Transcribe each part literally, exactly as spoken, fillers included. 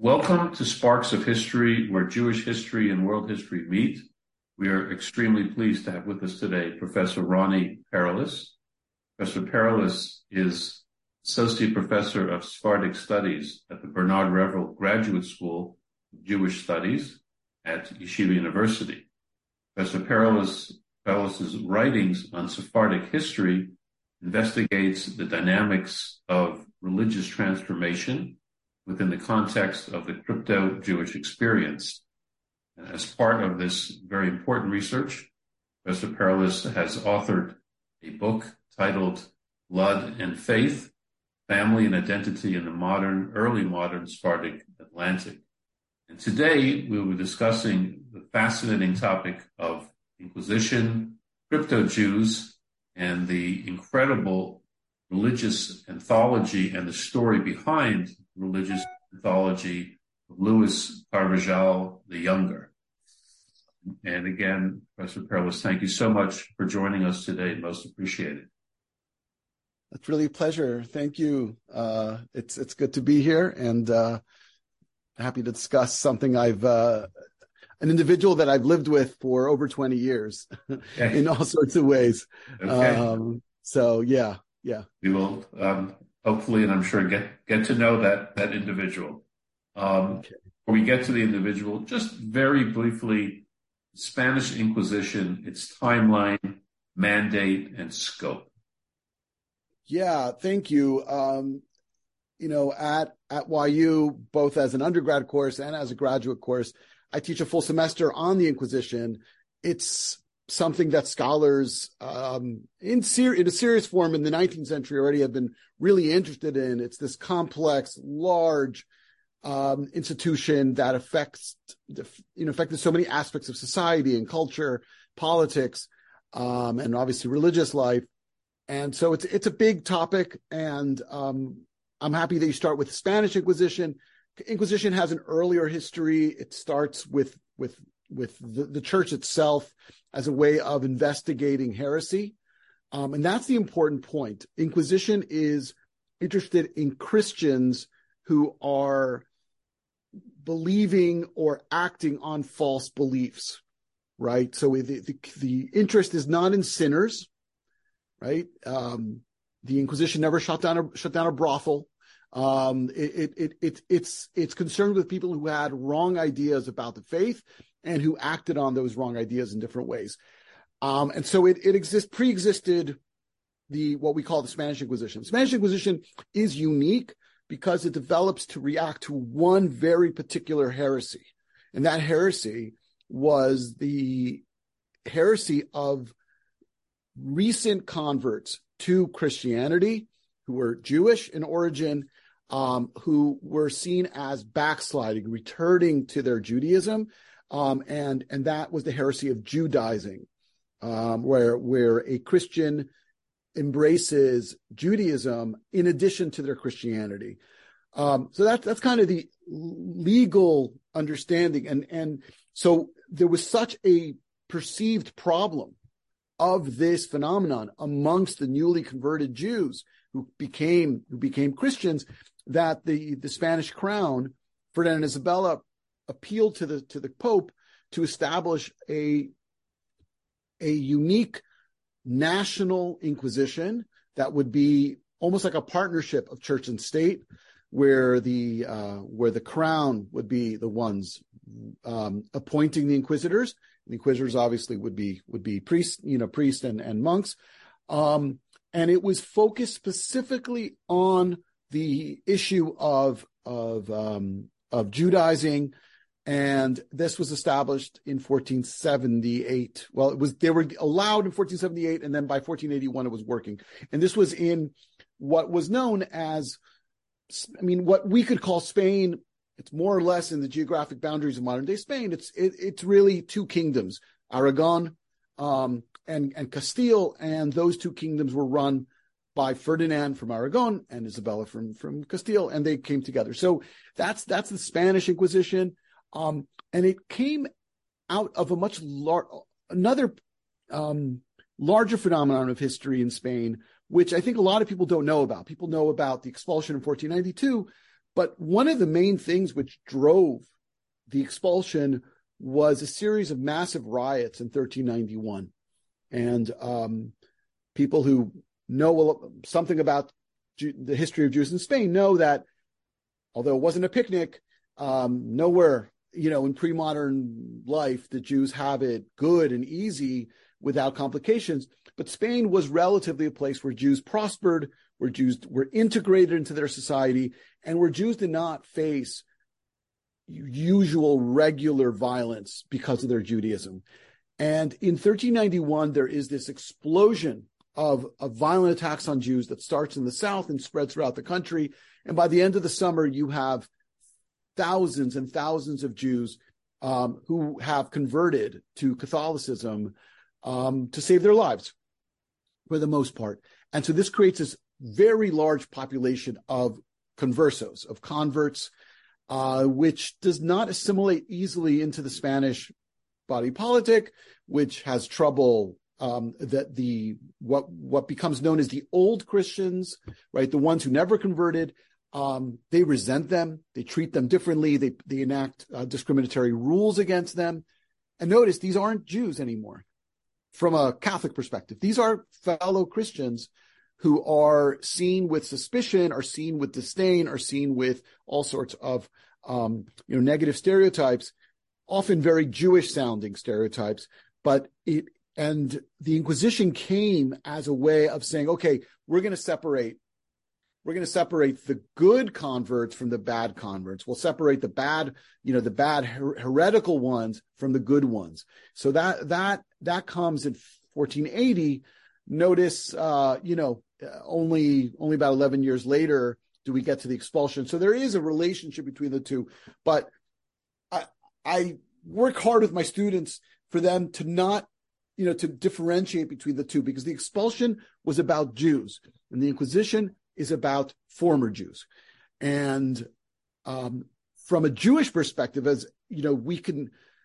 Welcome to Sparks of History, where Jewish history and world history meet. We are extremely pleased to have with us today Professor Ronnie Pereles. Professor Pereles is Associate Professor of Sephardic Studies at the Bernard Revel Graduate School of Jewish Studies at Yeshiva University. Professor Pereles, Pereles' writings on Sephardic history investigates the dynamics of religious transformation within the context of the crypto-Jewish experience. And as part of this very important research, Professor Pereles has authored a book titled Blood and Faith, Family and Identity in the Modern, Early Modern Sephardic Atlantic. And today we will be discussing the fascinating topic of Inquisition, crypto-Jews, and the incredible religious anthology and the story behind religious anthology of Louis Carvajal the Younger. And again, Professor Pereles, thank you so much for joining us today. Most appreciated. It's really a pleasure. Thank you. Uh, it's it's good to be here and uh, happy to discuss something I've uh, an individual that I've lived with for over twenty years okay. in all sorts of ways. Okay. Um, so yeah, yeah. We will um, hopefully, and I'm sure, get get to know that that individual. Um, okay. Before we get to the individual, just very briefly, Spanish Inquisition, its timeline, mandate, and scope. Yeah, thank you. Um, you know, at at Y U, both as an undergrad course and as a graduate course, I teach a full semester on the Inquisition. It's something that scholars um, in, ser- in a serious form in the nineteenth century already have been really interested in. It's this complex, large um, institution that affects, you know, affected so many aspects of society and culture, politics, um, and obviously religious life. And so it's it's a big topic, and um, I'm happy that you start with the Spanish Inquisition. Inquisition has an earlier history. It starts with with with the, the church itself as a way of investigating heresy. Um, and that's the important point. Inquisition is interested in Christians who are believing or acting on false beliefs, right? So the, the, the interest is not in sinners, right? Um, the Inquisition never shut down a, shut down a brothel. Um, it, it, it, it's, it's concerned with people who had wrong ideas about the faith and who acted on those wrong ideas in different ways. Um, and so it, it exists, pre-existed the, what we call the Spanish Inquisition. Spanish Inquisition is unique because it develops to react to one very particular heresy. And that heresy was the heresy of recent converts to Christianity who were Jewish in origin, um, who were seen as backsliding, returning to their Judaism. Um, and, and that was the heresy of Judaizing, um, where, where a Christian embraces Judaism in addition to their Christianity. Um, so that's, that's kind of the legal understanding. And, and so there was such a perceived problem of this phenomenon amongst the newly converted Jews who became, who became Christians, that the, the Spanish crown, Ferdinand and Isabella, appealed to the to the Pope to establish a a unique national inquisition that would be almost like a partnership of church and state, where the uh, where the crown would be the ones um, appointing the inquisitors. The inquisitors obviously would be would be priests, you know, priests and and monks, um, and it was focused specifically on the issue of of um, of Judaizing. And this was established in fourteen seventy-eight. Well, it was they were allowed in fourteen seventy-eight, and then by fourteen eighty-one, it was working. And this was in what was known as, I mean, what we could call Spain. It's more or less in the geographic boundaries of modern day Spain. It's it, it's really two kingdoms, Aragon um, and and Castile, and those two kingdoms were run by Ferdinand from Aragon and Isabella from from Castile, and they came together. So that's that's the Spanish Inquisition. Um, and it came out of a much lar- another um, larger phenomenon of history in Spain, which I think a lot of people don't know about. People know about the expulsion in fourteen ninety-two, But one of the main things which drove the expulsion was a series of massive riots in thirteen ninety-one. And um, people who know something about Jew- the history of Jews in Spain know that although it wasn't a picnic, um, nowhere, you know, in pre-modern life, the Jews have it good and easy without complications. But Spain was relatively a place where Jews prospered, where Jews were integrated into their society, and where Jews did not face usual regular violence because of their Judaism. And in thirteen ninety-one, there is this explosion of, of violent attacks on Jews that starts in the south and spreads throughout the country. And by the end of the summer, you have thousands and thousands of Jews um, who have converted to Catholicism um, to save their lives, for the most part. And so this creates this very large population of conversos, of converts, uh, which does not assimilate easily into the Spanish body politic, which has trouble um, that the what what becomes known as the old Christians, right? The ones who never converted, um, they resent them, they treat them differently, they they enact uh, discriminatory rules against them. And notice these aren't Jews anymore. From a Catholic perspective, these are fellow Christians who are seen with suspicion, are seen with disdain, are seen with all sorts of um, you know negative stereotypes, often very Jewish-sounding stereotypes. But it and the Inquisition came as a way of saying, okay, we're going to separate. We're going to separate the good converts from the bad converts. We'll separate the bad, you know, the bad her- heretical ones from the good ones. So that that that comes in fourteen eighty. Notice, uh, you know, only only about eleven years later do we get to the expulsion. So there is a relationship between the two. But I I work hard with my students for them to not, you know, to differentiate between the two, because the expulsion was about Jews and the Inquisition is about former Jews. And um, from a Jewish perspective, as you know, we can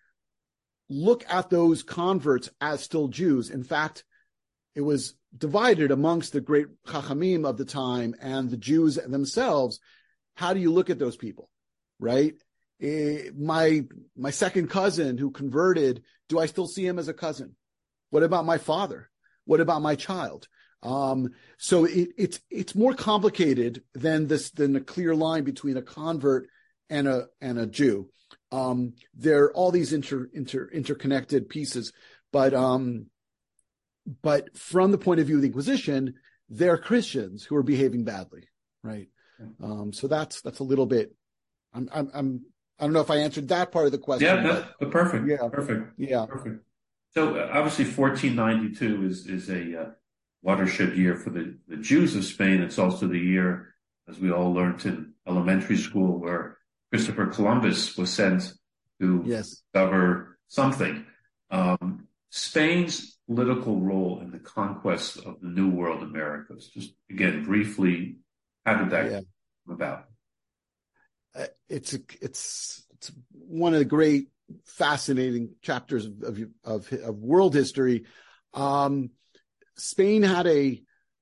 look at those converts as still Jews. In fact, it was divided amongst the great Chachamim of the time and the Jews themselves. How do you look at those people, right? Eh, my my second cousin who converted, do I still see him as a cousin? What about my father? What about my child? Um, so it, it's it's more complicated than this than a clear line between a convert and a and a Jew. Um, there are all these inter, inter interconnected pieces, but um, but from the point of view of the Inquisition, they're Christians who are behaving badly, right? Um, so that's that's a little bit. I'm I'm, I'm I don't know if I answered that part of the question. Yeah, that's but, perfect. Yeah, perfect. Yeah, perfect. So uh, obviously, fourteen ninety-two is is a uh, watershed year for the, the Jews of Spain. It's also the year, as we all learned in elementary school, where Christopher Columbus was sent to yes. discover something. Um, Spain's political role in the conquest of the New World Americas. Just again, briefly, how did that yeah. come about? Uh, it's a, it's it's one of the great, fascinating chapters of of, of world history. Um, Spain had a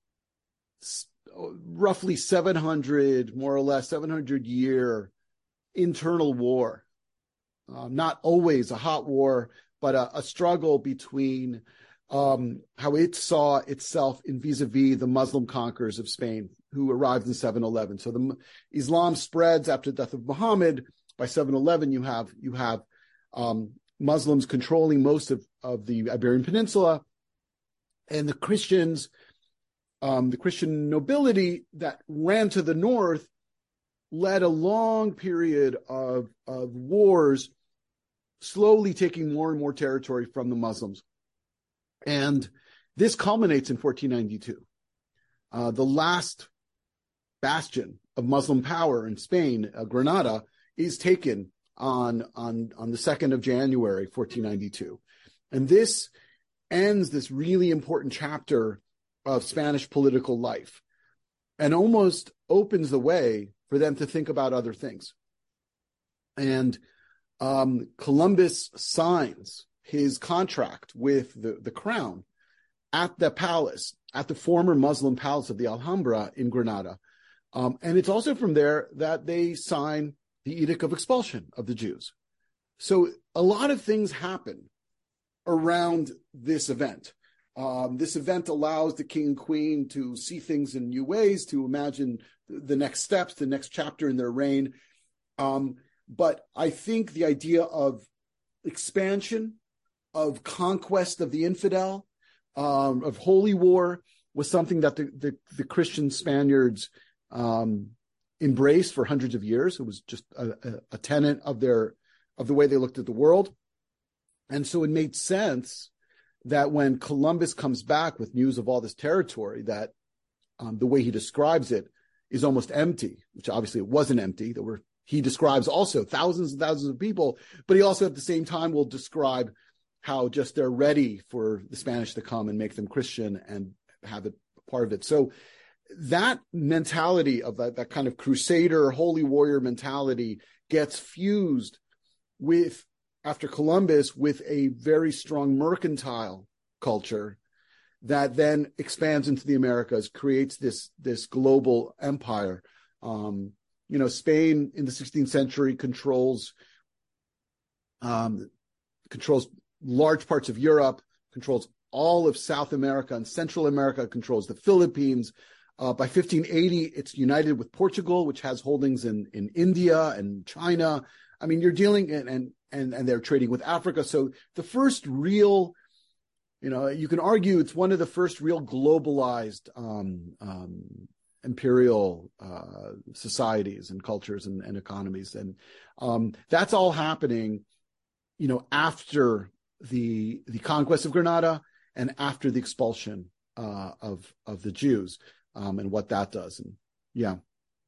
roughly seven hundred, more or less, seven hundred year internal war. Uh, not always a hot war, but a, a struggle between um, how it saw itself in vis-a-vis the Muslim conquerors of Spain, who arrived in seven eleven. So the Islam spreads after the death of Muhammad. By seven eleven, you have you have um, Muslims controlling most of, of the Iberian Peninsula. And the Christians, um, the Christian nobility that ran to the north led a long period of, of wars, slowly taking more and more territory from the Muslims. And this culminates in fourteen ninety-two. Uh, the last bastion of Muslim power in Spain, uh, Granada, is taken on, on, on the second of January, fourteen ninety-two. And this ends this really important chapter of Spanish political life and almost opens the way for them to think about other things. And um, Columbus signs his contract with the, the crown at the palace, at the former Muslim palace of the Alhambra in Granada. Um, and it's also from there that they sign the Edict of Expulsion of the Jews. So a lot of things happen around this event. Um, this event allows the king and queen to see things in new ways, to imagine the next steps, the next chapter in their reign. Um, but I think the idea of expansion, of conquest of the infidel, um, of holy war was something that the, the, the Christian Spaniards um, embraced for hundreds of years. It was just a, a, a tenet of their of the way they looked at the world. And so it made sense that when Columbus comes back with news of all this territory, that um, the way he describes it is almost empty, which obviously it wasn't empty. There were, he describes also thousands and thousands of people, but he also at the same time will describe how just they're ready for the Spanish to come and make them Christian and have it part of it. So that mentality of that, that kind of crusader, holy warrior mentality gets fused with, after Columbus, with a very strong mercantile culture that then expands into the Americas, creates this, this global empire. Um, you know, Spain in the sixteenth century controls, um, controls large parts of Europe, controls all of South America and Central America, controls the Philippines. Uh, by fifteen eighty, it's united with Portugal, which has holdings in, in India and China. I mean, you're dealing, and, and and and they're trading with Africa. So the first real, you know, you can argue it's one of the first real globalized um, um, imperial uh, societies and cultures and, and economies. And um, that's all happening, you know, after the the conquest of Granada and after the expulsion uh, of of the Jews um, and what that does. And yeah.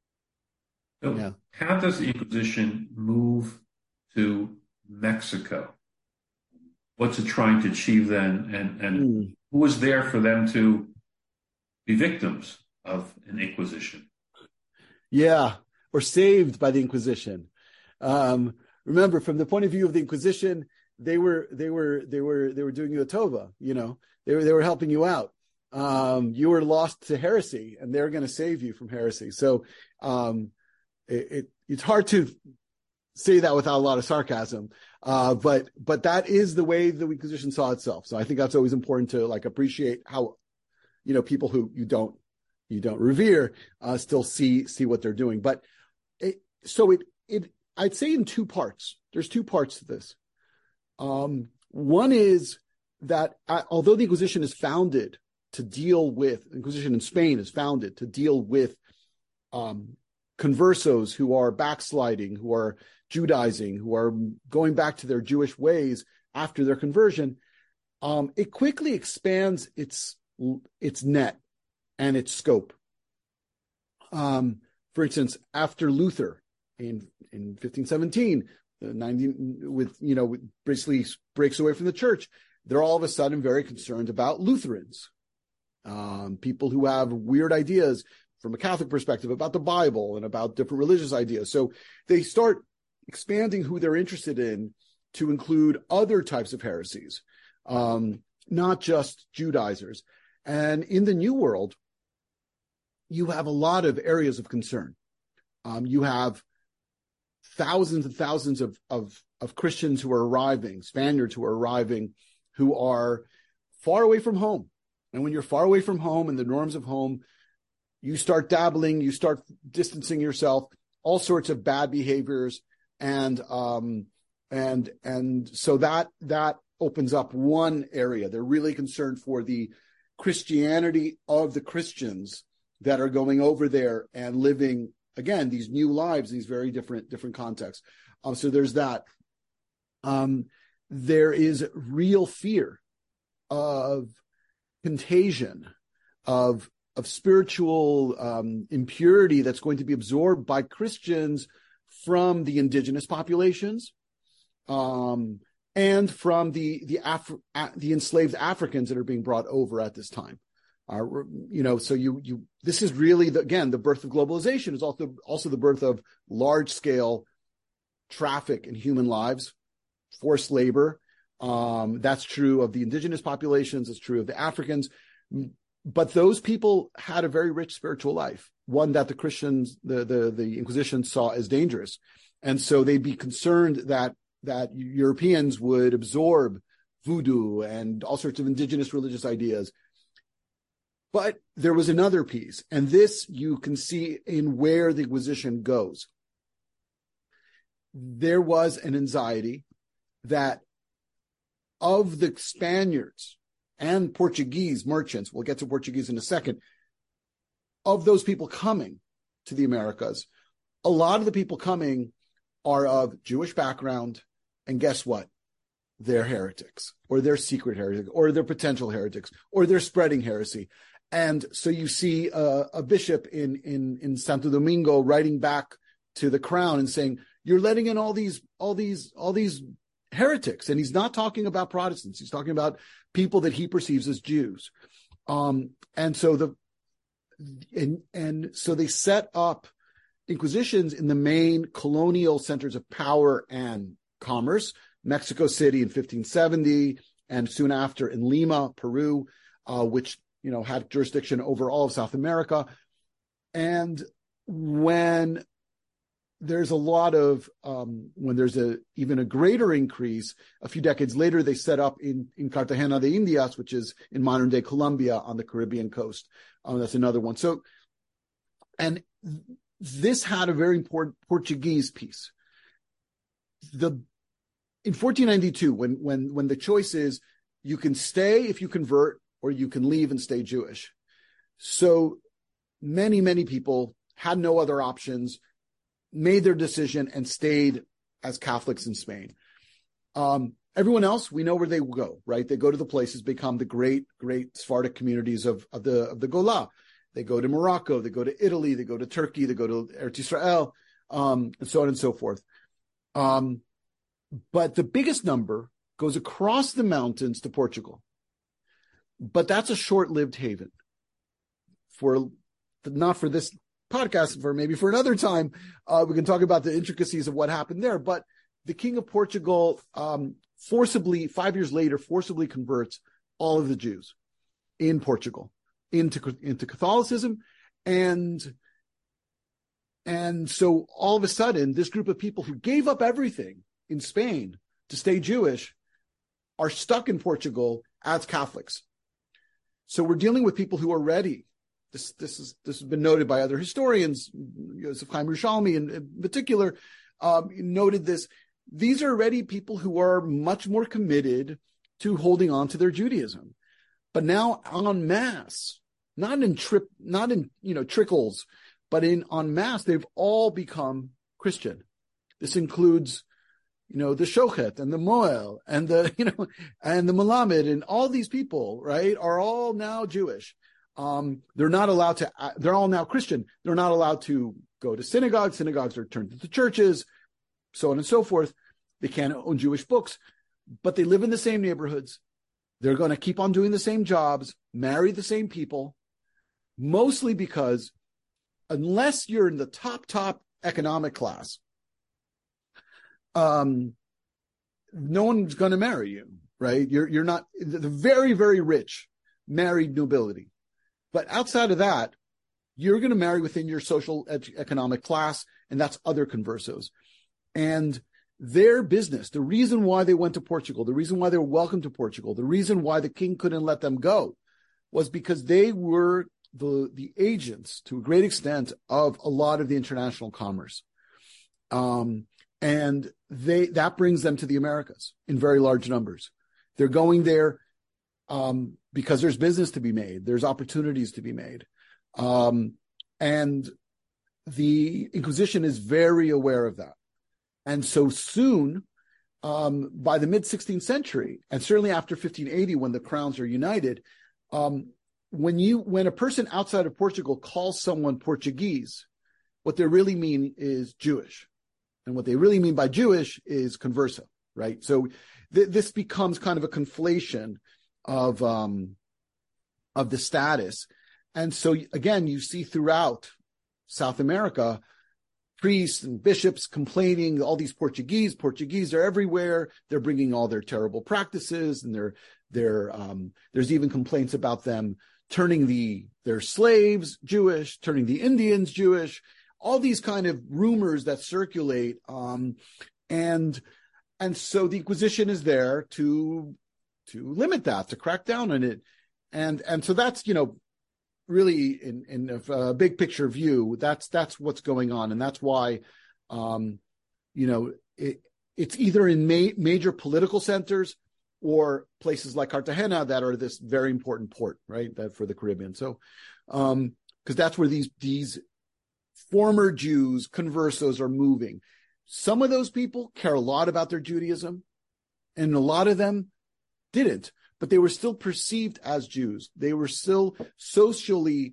So yeah. How does the Inquisition move to Mexico? What's it trying to achieve then? And, and mm. who was there for them to be victims of an Inquisition? Yeah, or saved by the Inquisition. Um, remember, from the point of view of the Inquisition, they were they were they were they were doing you a tova. You know, they were they were helping you out. Um, you were lost to heresy, and they're going to save you from heresy. So um, it, it it's hard to say that without a lot of sarcasm, uh, but but that is the way the Inquisition saw itself. So I think that's always important to like appreciate how, you know, people who you don't you don't revere uh, still see see what they're doing. But it, so it it I'd say in two parts. There's two parts to this. Um, one is that uh, although the Inquisition is founded to deal with Inquisition in Spain is founded to deal with um, conversos who are backsliding, who are Judaizing, who are going back to their Jewish ways after their conversion, um, it quickly expands its its net and its scope. Um, for instance, after Luther in in fifteen seventeen, the nineteen with you know basically breaks away from the church, they're all of a sudden very concerned about Lutherans, um, people who have weird ideas from a Catholic perspective about the Bible and about different religious ideas. So they start expanding who they're interested in to include other types of heresies, um, not just Judaizers. And in the New World, you have a lot of areas of concern. Um, you have thousands and thousands of, of, of Christians who are arriving, Spaniards who are arriving, who are far away from home. And when you're far away from home and the norms of home, you start dabbling, you start distancing yourself, all sorts of bad behaviors. And um, and and so that that opens up one area. They're really concerned for the Christianity of the Christians that are going over there and living, again, these new lives, these very different different contexts. Um, so there's that. Um, there is real fear of contagion, of of spiritual um, impurity that's going to be absorbed by Christians from the indigenous populations, um, and from the the Af- the enslaved Africans that are being brought over at this time. Uh, you know, so you you this is really the, again the birth of globalization is also also the birth of large scale traffic in human lives, forced labor. Um, that's true of the indigenous populations. It's true of the Africans. But those people had a very rich spiritual life. one that the Christians, the, the, the Inquisition saw as dangerous. And so they'd be concerned that, that Europeans would absorb voodoo and all sorts of indigenous religious ideas. But there was another piece, and this you can see in where the Inquisition goes. There was an anxiety that of the Spaniards and Portuguese merchants, we'll get to Portuguese in a second, of those people coming to the Americas, a lot of the people coming are of Jewish background, and guess what? They're heretics, or they're secret heretics, or they're potential heretics, or they're spreading heresy. And so you see a, a bishop in, in, in Santo Domingo writing back to the crown and saying, you're letting in all these, all these, all these heretics. And he's not talking about Protestants. He's talking about people that he perceives as Jews. Um, and so the, and, and so they set up inquisitions in the main colonial centers of power and commerce, Mexico City in fifteen seventy, and soon after in Lima, Peru, uh, which, you know, had jurisdiction over all of South America. And when there's a lot of, um, when there's a even a greater increase, a few decades later, they set up in, in Cartagena de Indias, which is in modern day Colombia on the Caribbean coast. Um, that's another one. So, and this had a very important Portuguese piece. The in fourteen ninety-two, when when when the choice is you can stay if you convert, or you can leave and stay Jewish. So many, many people had no other options, made their decision, and stayed as Catholics in Spain. Um, everyone else, we know where they go, right? They go to the places, become the great, great Sephardic communities of, of the of the Gola. They go to Morocco, they go to Italy, they go to Turkey, they go to Eretz Israel, um, and so on and so forth. Um, but the biggest number goes across the mountains to Portugal. But that's a short-lived haven. For not for this podcast, for maybe for another time, uh, we can talk about the intricacies of what happened there. But the King of Portugal um, forcibly, five years later, forcibly converts all of the Jews in Portugal into into Catholicism, and and so all of a sudden, this group of people who gave up everything in Spain to stay Jewish are stuck in Portugal as Catholics. So we're dealing with people who are ready. This this is this has been noted by other historians. Yosef Chaim Yerushalmi in, in particular um, noted this. These are already people who are much more committed to holding on to their Judaism, but now en masse, not in trip, not in you know trickles, but in en masse, they've all become Christian. This includes, you know, the Shochet and the Moel and the, you know, and the Melamed and all these people, right, are all now Jewish. Um, they're not allowed to, they're all now Christian. They're not allowed to go to synagogues. Synagogues are turned into churches, so on and so forth. They can't own Jewish books, but they live in the same neighborhoods. They're going to keep on doing the same jobs, marry the same people, mostly because unless you're in the top, top economic class, Um, no one's going to marry you, right? You're you're not the very, very rich married nobility. But outside of that, you're going to marry within your social ed- economic class, and that's other conversos. And their business, the reason why they went to Portugal, the reason why they were welcome to Portugal, the reason why the king couldn't let them go was because they were the, the agents, to a great extent, of a lot of the international commerce. Um, and they that brings them to the Americas in very large numbers. They're going there um, because there's business to be made. There's opportunities to be made. Um, and the Inquisition is very aware of that. And so soon, um, by the mid-sixteenth century, and certainly after fifteen eighty, when the crowns are united, um, when you when a person outside of Portugal calls someone Portuguese, what they really mean is Jewish. And what they really mean by Jewish is converso, right? So th- this becomes kind of a conflation of um, of the status. And so, again, you see throughout South America, priests and bishops complaining, all these Portuguese, Portuguese are everywhere. They're bringing all their terrible practices, and they're, they're, um, there's even complaints about them turning the their slaves Jewish, turning the Indians Jewish, all these kind of rumors that circulate. Um, and and so the Inquisition is there to to limit that, to crack down on it. And and so that's, you know, really in, in a big picture view, that's that's what's going on. And that's why, um, you know, it, it's either in ma- major political centers or places like Cartagena that are this very important port, right, that for the Caribbean. So, um, because that's where these these former Jews, conversos, are moving. Some of those people care a lot about their Judaism, and a lot of them didn't, but they were still perceived as Jews. They were still socially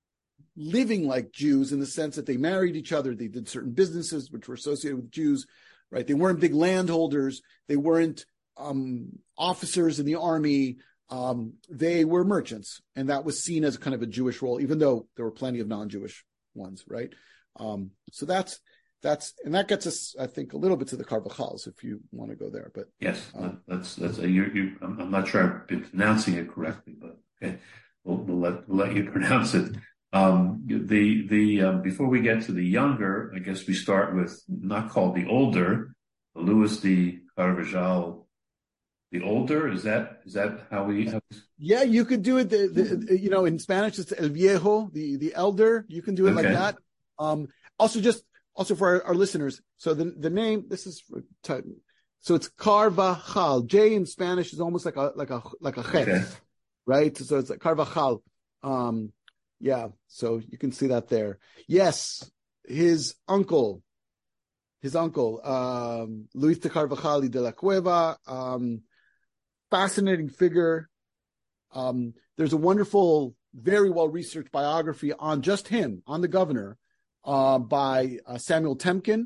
living like Jews in the sense that they married each other. They did certain businesses which were associated with Jews, right? They weren't big landholders. They weren't um, officers in the army. Um, they were merchants, and that was seen as kind of a Jewish role, even though there were plenty of non-Jewish ones, right? Um, so that's that's and that gets us, I think, a little bit to the Carvajals, if you want to go there. But yes, um, that's that's a, you. You, I'm, I'm not sure I've been pronouncing it correctly, but okay, we'll, we'll let we'll let you pronounce it. Um, the the um, before we get to the younger, I guess we start with not called the older, Luis de Carvajal. The older, is that is that how we? Have... Yeah, you could do it. The, the, you know, in Spanish it's el viejo, the the elder. You can do it okay. like that. Um, also, just also for our, our listeners. So the the name, this is so it's Carvajal. J in Spanish is almost like a like a like a chet, okay. right? So it's like Carvajal. Um, yeah. So you can see that there. Yes, his uncle, his uncle, um, Luis de Carvajal y de la Cueva. Um, Fascinating figure. Um, there's a wonderful, very well-researched biography on just him, on the governor, uh, by uh, Samuel Temkin,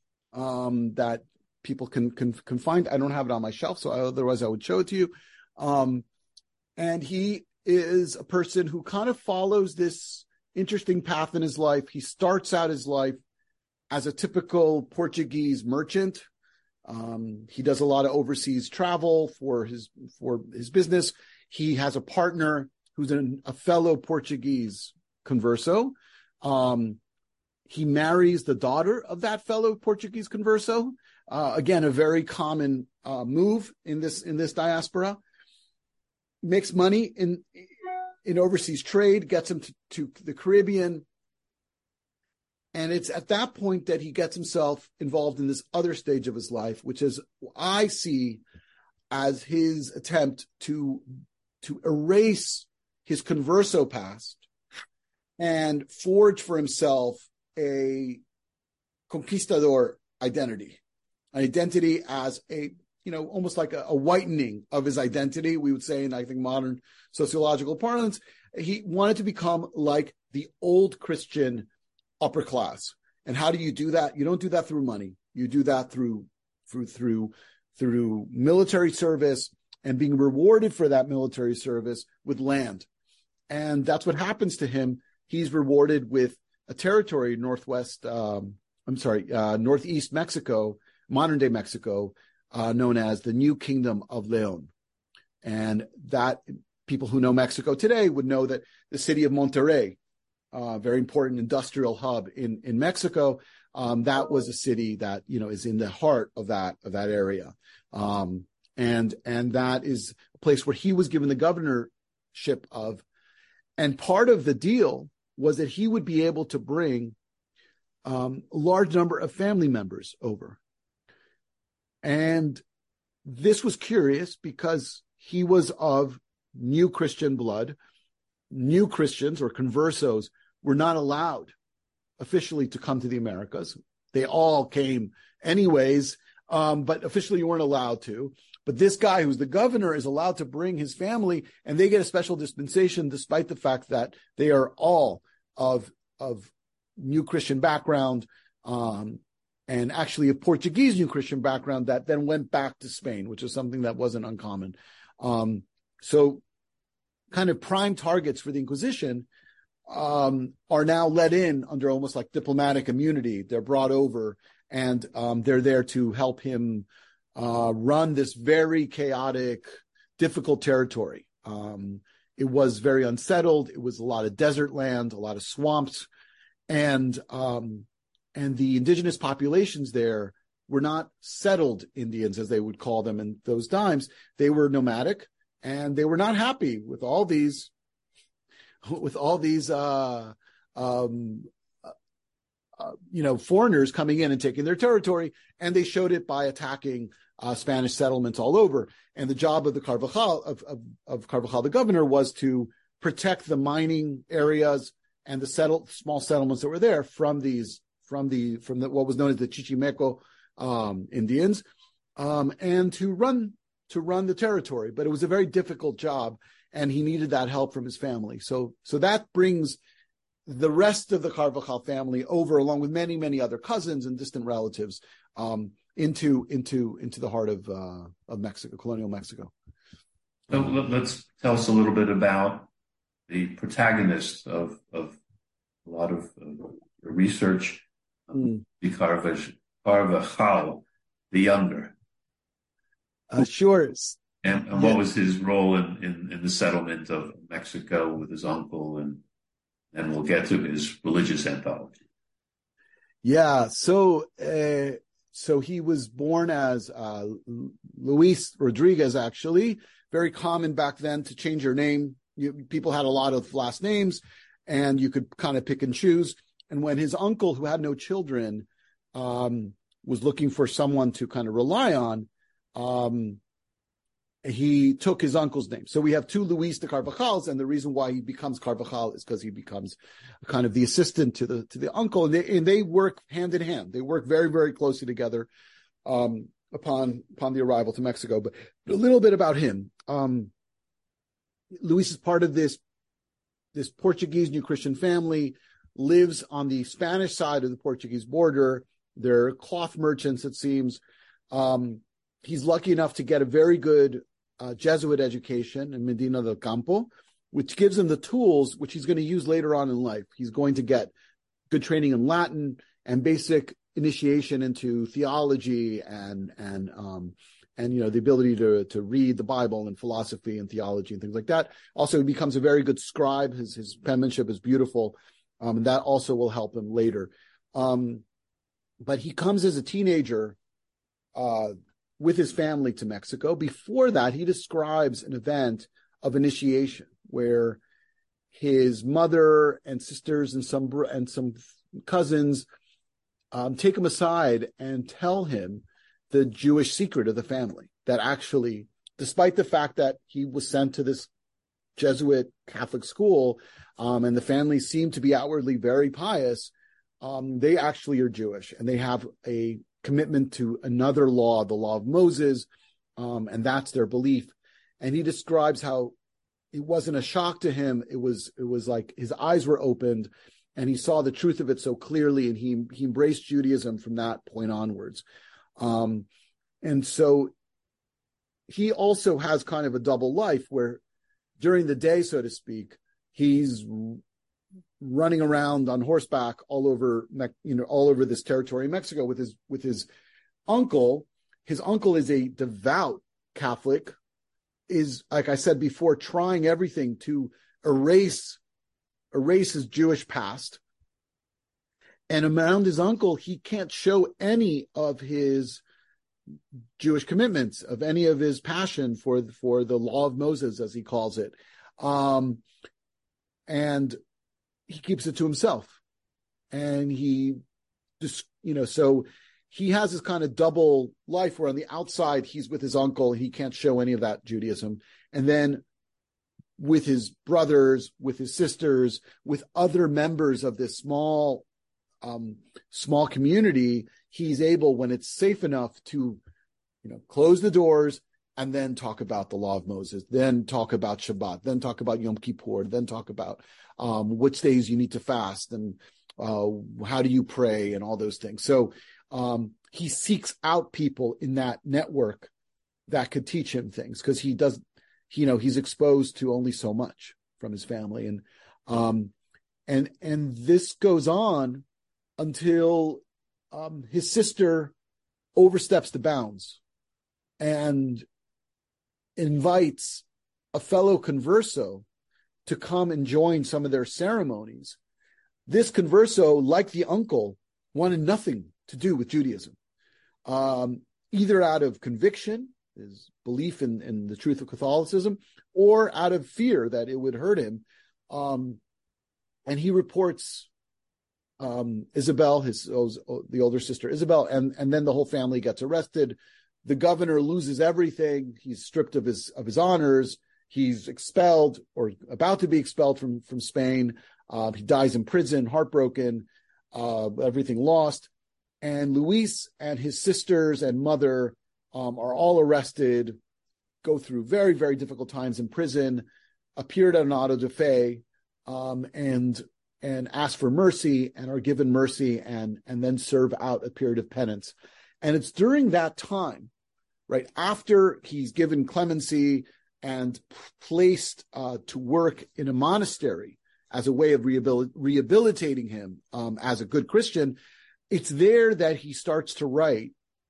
um, that people can, can can find. I don't have it on my shelf, so I, otherwise I would show it to you. Um, and he is a person who kind of follows this interesting path in his life. He starts out his life as a typical Portuguese merchant. Um, he does a lot of overseas travel for his for his business. He has a partner who's an, a fellow Portuguese converso. Um, he marries the daughter of that fellow Portuguese converso. Uh, again, a very common uh, move in this in this diaspora. Makes money in in overseas trade, gets him to, to the Caribbean. And it's at that point that he gets himself involved in this other stage of his life, which is I see as his attempt to, to erase his converso past and forge for himself a conquistador identity, an identity as a, you know, almost like a, a whitening of his identity, we would say in, I think, modern sociological parlance. He wanted to become like the old Christian upper class. And how do you do that? You don't do that through money. You do that through through through through military service and being rewarded for that military service with land. And that's what happens to him. He's rewarded with a territory northwest, um, I'm sorry, uh, northeast Mexico, modern day Mexico, uh, known as the New Kingdom of Leon. And that people who know Mexico today would know that the city of Monterrey, Uh, very important industrial hub in, in Mexico. Um, that was a city that, you know, is in the heart of that, of that area. Um, and, and that is a place where he was given the governorship of. And part of the deal was that he would be able to bring um, a large number of family members over. And this was curious because he was of new Christian blood. New Christians or conversos were not allowed officially to come to the Americas. They all came anyways, um, but officially you weren't allowed to. But this guy who's the governor is allowed to bring his family, and they get a special dispensation despite the fact that they are all of, of new Christian background, um, and actually a Portuguese new Christian background that then went back to Spain, which is something that wasn't uncommon. Um, so kind of prime targets for the Inquisition um, are now let in under almost like diplomatic immunity. They're brought over, and um, they're there to help him uh, run this very chaotic, difficult territory. Um, it was very unsettled. It was a lot of desert land, a lot of swamps, and um, and the indigenous populations there were not settled Indians, as they would call them in those times. They were nomadic, and they were not happy with all these, with all these, uh, um, uh, you know, foreigners coming in and taking their territory. And they showed it by attacking uh, Spanish settlements all over. And the job of the Carvajal, of, of, of Carvajal, the governor, was to protect the mining areas and the settled small settlements that were there from these, from the, from the, what was known as the Chichimeco um, Indians, um, and to run, to run the territory. But it was a very difficult job, and he needed that help from his family. So, so that brings the rest of the Carvajal family over, along with many, many other cousins and distant relatives, um, into, into, into the heart of, uh, of Mexico, colonial Mexico. So let's tell us a little bit about the protagonist of, of a lot of uh, research, um, mm. the Carvajal. Carvajal, the younger. Uh, sure. And, and what yeah. was his role in, in, in the settlement of Mexico with his uncle? And then we'll get to his religious anthology. Yeah. So, uh, so he was born as uh, Luis Rodriguez, actually. Very common back then to change your name. You, people had a lot of last names, and you could kind of pick and choose. And when his uncle, who had no children, Um, was looking for someone to kind of rely on, um, he took his uncle's name. So we have two Luis de Carvajals, and the reason why he becomes Carvajal is because he becomes kind of the assistant to the to the uncle, and they and they work hand in hand. They work very, very closely together um, upon upon the arrival to Mexico. But a little bit about him. Um, Luis is part of this this Portuguese New Christian family, lives on the Spanish side of the Portuguese border. They're cloth merchants, it seems. Um, he's lucky enough to get a very good uh, Jesuit education in Medina del Campo, which gives him the tools which he's going to use later on in life. He's going to get good training in Latin and basic initiation into theology and and um, and you know the ability to to read the Bible and philosophy and theology and things like that. Also, he becomes a very good scribe. His his penmanship is beautiful, um, and that also will help him later. Um, But he comes as a teenager uh, with his family to Mexico. Before that, he describes an event of initiation where his mother and sisters and some and some cousins um, take him aside and tell him the Jewish secret of the family. That actually, despite the fact that he was sent to this Jesuit Catholic school, um, and the family seemed to be outwardly very pious, Um, they actually are Jewish, and they have a commitment to another law, the law of Moses, um, and that's their belief. And he describes how it wasn't a shock to him. It was it was like his eyes were opened, and he saw the truth of it so clearly, and he he embraced Judaism from that point onwards. Um, and so he also has kind of a double life where during the day, so to speak, he's running around on horseback all over, you know, all over this territory in Mexico with his with his uncle. His uncle is a devout Catholic, is, like I said before, trying everything to erase erase his Jewish past. And around his uncle, he can't show any of his Jewish commitments, of any of his passion for for the law of Moses, as he calls it, um, and he keeps it to himself. And he just, you know, so he has this kind of double life where on the outside he's with his uncle, he can't show any of that Judaism, and then with his brothers, with his sisters, with other members of this small um, small community, he's able, when it's safe enough, to, you know, close the doors and then talk about the law of Moses, then talk about Shabbat, then talk about Yom Kippur, then talk about um, which days you need to fast and uh, how do you pray and all those things. So um, he seeks out people in that network that could teach him things, because he does, you know, he's exposed to only so much from his family. And um, and and this goes on until um, his sister oversteps the bounds and invites a fellow converso to come and join some of their ceremonies. This converso, like the uncle, wanted nothing to do with Judaism, um, either out of conviction, his belief in, in the truth of Catholicism, or out of fear that it would hurt him. Um, and he reports um, Isabel, his oh, the older sister Isabel, and, and then the whole family gets arrested. The governor loses everything. He's stripped of his of his honors. He's expelled or about to be expelled from, from Spain. Uh, he dies in prison, heartbroken, uh, everything lost. And Luis and his sisters and mother um, are all arrested, go through very, very difficult times in prison, appeared at an auto de fe, um, and and ask for mercy and are given mercy and, and then serve out a period of penance. And it's during that time, right, after he's given clemency and placed uh, to work in a monastery as a way of rehabil- rehabilitating him um, as a good Christian, it's there that he starts to write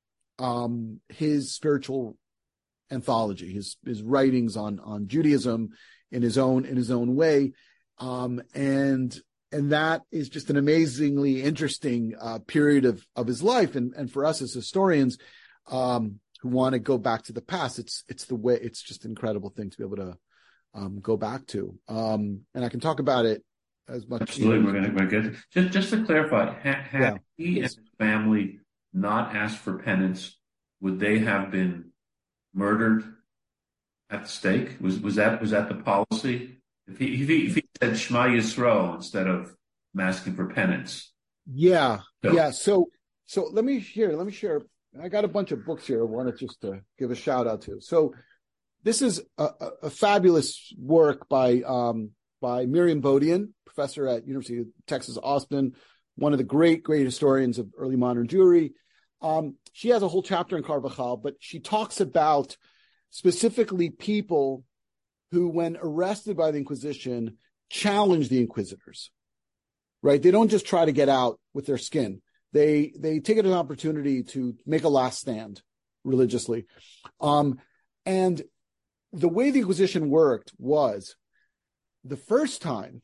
um, his spiritual anthology, his his writings on on Judaism in his own in his own way, um, and and that is just an amazingly interesting uh, period of of his life. And and for us as historians um, who want to go back to the past, it's it's the way it's just an incredible thing to be able to um, go back to. Um, and I can talk about it as much. Absolutely, you know, we're going to we're good. Just just to clarify, ha, had yeah, he and his family not asked for penance, would they have been murdered at the stake? Was was that was that the policy? If he if he, if he said Shema Yisrael instead of asking for penance. Yeah, So, yeah. So so let me here. Let me share. I got a bunch of books here. I wanted just to give a shout out to. So this is a, a, a fabulous work by um, by Miriam Bodian, professor at University of Texas Austin, one of the great great historians of early modern Jewry. Um, she has a whole chapter in Carvajal, but she talks about specifically people who, when arrested by the Inquisition, challenge the inquisitors, right? They don't just try to get out with their skin. They they take it as an opportunity to make a last stand religiously. Um, and the way the Inquisition worked was the first time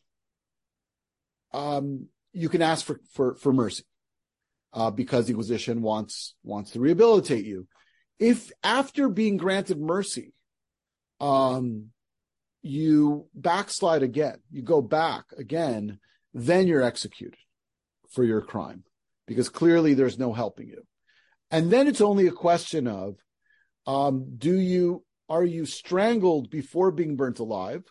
um, you can ask for, for, for mercy uh, because the Inquisition wants, wants to rehabilitate you. If after being granted mercy, um, you backslide again, you go back again, then you're executed for your crime because clearly there's no helping you. And then it's only a question of, um, do you, are you strangled before being burnt alive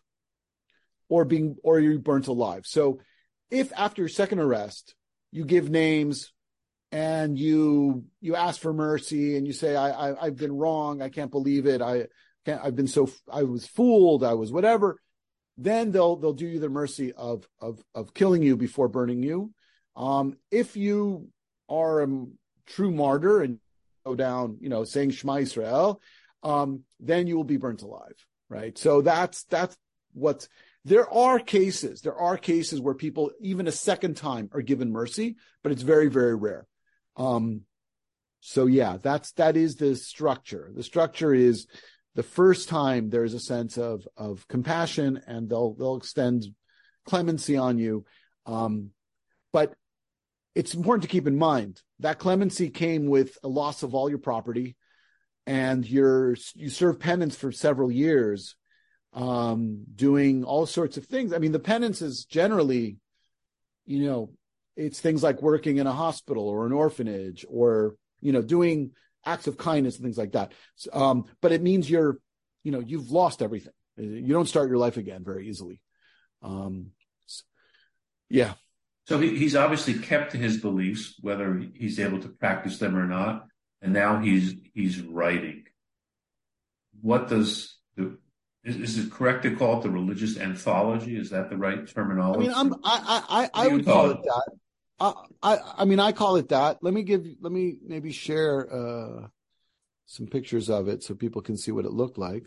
or being, or are you burnt alive? So if after your second arrest, you give names and you, you ask for mercy and you say, I, I I've been wrong. I can't believe it. I can't, I've been so, I was fooled. I was whatever. Then they'll, they'll do you the mercy of, of, of killing you before burning you. Um, if you are a true martyr and go down, you know, saying Shema Yisrael, um, then you will be burnt alive, right? So that's, that's what's, there are cases, there are cases where people, even a second time, are given mercy, but it's very, very rare. Um, so yeah, that's, that is the structure. The structure is the first time there's a sense of, of compassion and they'll, they'll extend clemency on you. Um, but it's important to keep in mind that clemency came with a loss of all your property and you're, you serve penance for several years, um, doing all sorts of things. I mean, the penance is generally, you know, it's things like working in a hospital or an orphanage or, you know, doing acts of kindness and things like that. Um, but it means you're, you know, you've lost everything. You don't start your life again very easily. Um, yeah. So he, he's obviously kept to his beliefs, whether he's able to practice them or not. And now he's, he's writing. What does the, is, is it correct to call it the religious anthology? Is that the right terminology? I mean, I'm, I, I, I would call it that. I, I, I mean, I call it that. Let me give, let me maybe share uh, some pictures of it so people can see what it looked like.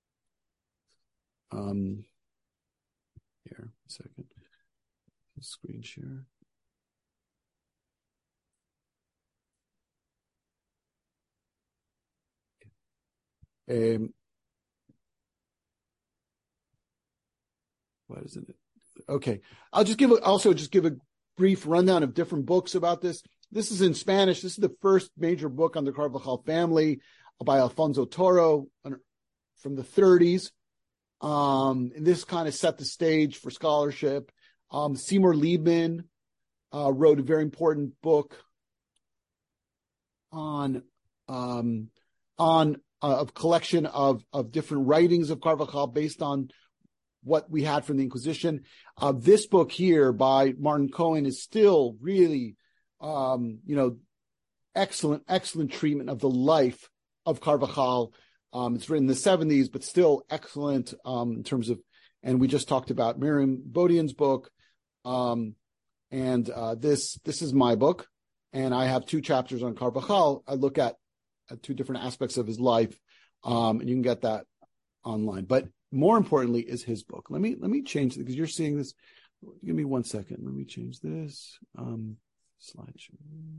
Um, here, a second. Screen share. Um, why isn't it? Okay. I'll just give a, also just give a brief rundown of different books about this. This is in Spanish. This is the first major book on the Carvajal family by Alfonso Toro from the thirties. Um, and this kind of set the stage for scholarship. Um, Seymour Liebman uh, wrote a very important book on um, on uh, a collection of of different writings of Carvajal based on what we had from the Inquisition. Uh, this book here by Martin Cohen is still really, um, you know, excellent, excellent treatment of the life of Carvajal. Um, it's written in the seventies, but still excellent um, in terms of, and we just talked about Miriam Bodian's book. Um, and uh, this this is my book, and I have two chapters on Carvajal. I look at, at two different aspects of his life, um, and you can get that online. But more importantly is his book. Let me let me change it because you're seeing this. Give me one second. Let me change this um, slideshow.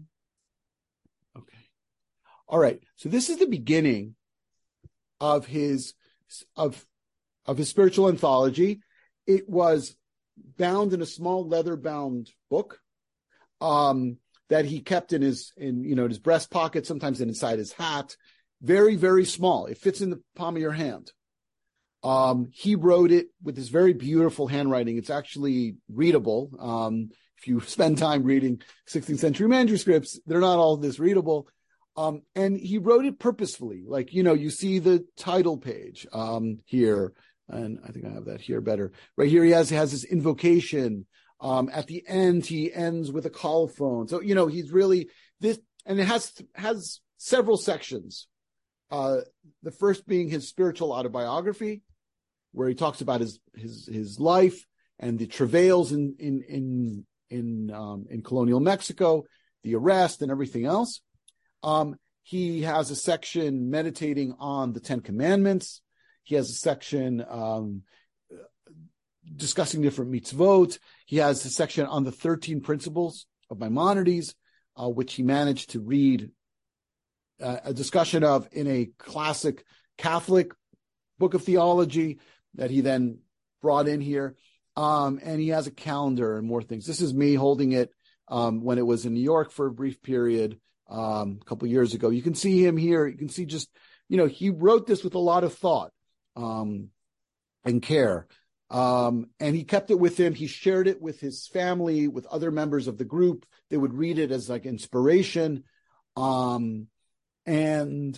Okay. All right. So this is the beginning of his of of his spiritual anthology. It was bound in a small leather-bound book um, that he kept in his in you know his breast pocket, sometimes inside his hat. Very very small. It fits in the palm of your hand. Um, he wrote it with this very beautiful handwriting. It's actually readable. Um, if you spend time reading sixteenth century manuscripts, they're not all this readable. Um, and he wrote it purposefully. Like, you know, you see the title page um, here, and I think I have that here better. Right here, he has, he has this invocation. Um, at the end, he ends with a colophon. So, you know, he's really this, and it has has several sections. Uh, the first being his spiritual autobiography, where he talks about his his his life and the travails in in in in um, in colonial Mexico, the arrest and everything else. Um, he has a section meditating on the Ten Commandments. He has a section um, discussing different mitzvot. He has a section on the thirteen principles of Maimonides, uh, which he managed to read uh, a discussion of in a classic Catholic book of theology that he then brought in here. Um, and he has a calendar and more things. This is me holding it um, when it was in New York for a brief period um, a couple of years ago. You can see him here. You can see just, you know, he wrote this with a lot of thought um, and care. Um, and he kept it with him. He shared it with his family, with other members of the group. They would read it as like inspiration. Um, and,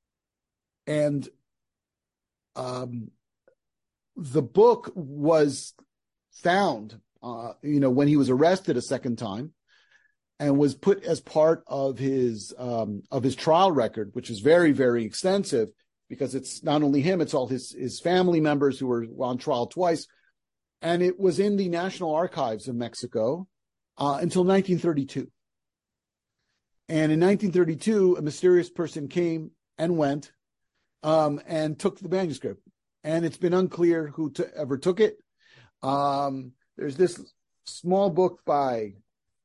and, um, the book was found, uh, you know, when he was arrested a second time, and was put as part of his um, of his trial record, which is very, very extensive, because it's not only him, it's all his his family members who were on trial twice, and it was in the National Archives of Mexico uh, until nineteen thirty-two. And in nineteen thirty-two, a mysterious person came and went um, and took the manuscript. And it's been unclear who t- ever took it. Um, there's this small book by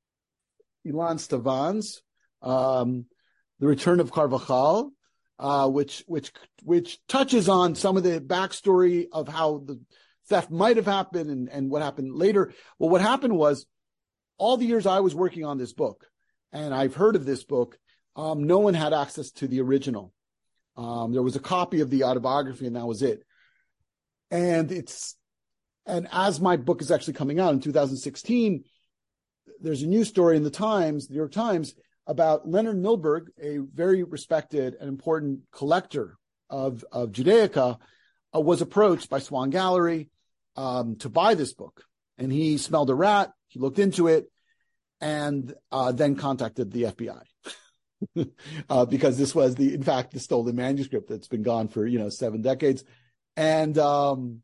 Ilan Stavans, um, The Return of Carvajal, uh, which which which touches on some of the backstory of how the theft might have happened and, and what happened later. Well, what happened was, all the years I was working on this book, and I've heard of this book, um, no one had access to the original. Um, there was a copy of the autobiography, and that was it. And it's, and as my book is actually coming out in two thousand sixteen, there's a news story in the Times, the New York Times, about Leonard Milberg, a very respected and important collector of, of Judaica, uh, was approached by Swan Gallery um, to buy this book. And he smelled a rat, he looked into it, and uh, then contacted the F B I. uh, because this was the, in fact, the stolen manuscript that's been gone for, you know, seven decades. And um,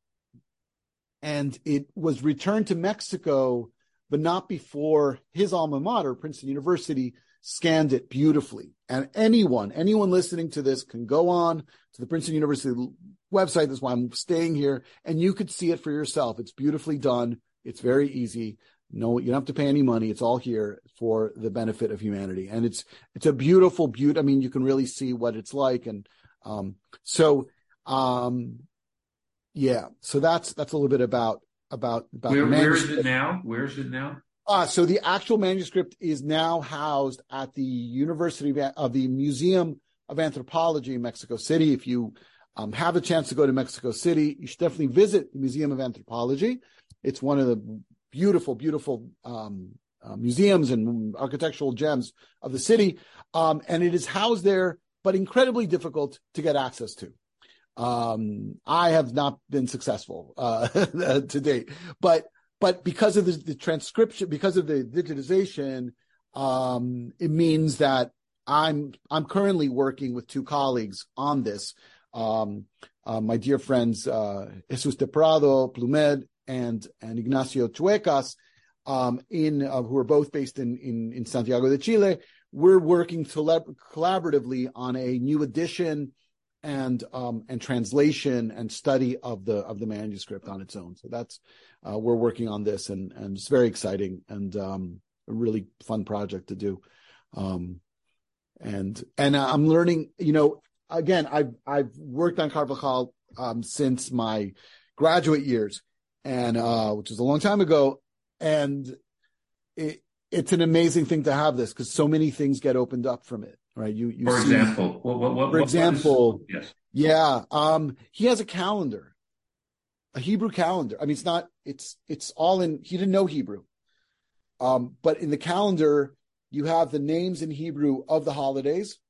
and it was returned to Mexico, but not before his alma mater, Princeton University, scanned it beautifully. And anyone, anyone listening to this can go on to the Princeton University website. That's why I'm staying here. And you could see it for yourself. It's beautifully done. It's very easy. No, you don't have to pay any money. It's all here for the benefit of humanity. And it's it's a beautiful beauty. I mean, you can really see what it's like. And um, so... Um, yeah, so that's that's a little bit about about about Where the where is manuscript. it now? Where is it now? Uh, so the actual manuscript is now housed at the University of, of the Museum of Anthropology in Mexico City. If you um, have a chance to go to Mexico City, you should definitely visit the Museum of Anthropology. It's one of the beautiful, beautiful um, uh, museums and architectural gems of the city. Um, and it is housed there, but incredibly difficult to get access to. Um, I have not been successful uh, to date, but but because of the, the transcription, because of the digitization, um, it means that I'm I'm currently working with two colleagues on this. Um, uh, my dear friends uh, Jesus de Prado Plumed and and Ignacio Chuecas, um, in uh, who are both based in, in in Santiago de Chile. We're working collab- collaboratively on a new edition and um, and translation and study of the of the manuscript on its own. So that's uh, we're working on this, and and it's very exciting and um, a really fun project to do. Um, and and I'm learning. You know, again, I've I've worked on Carvajal um, since my graduate years, and uh, which was a long time ago, and it, it's an amazing thing to have this because so many things get opened up from it. Right. You, you For see, example, what, what, what, for example, what is, yes. yeah, um, he has a calendar, a Hebrew calendar. I mean, it's not, it's, it's all in, he didn't know Hebrew. Um, but in the calendar, you have the names in Hebrew of the holidays.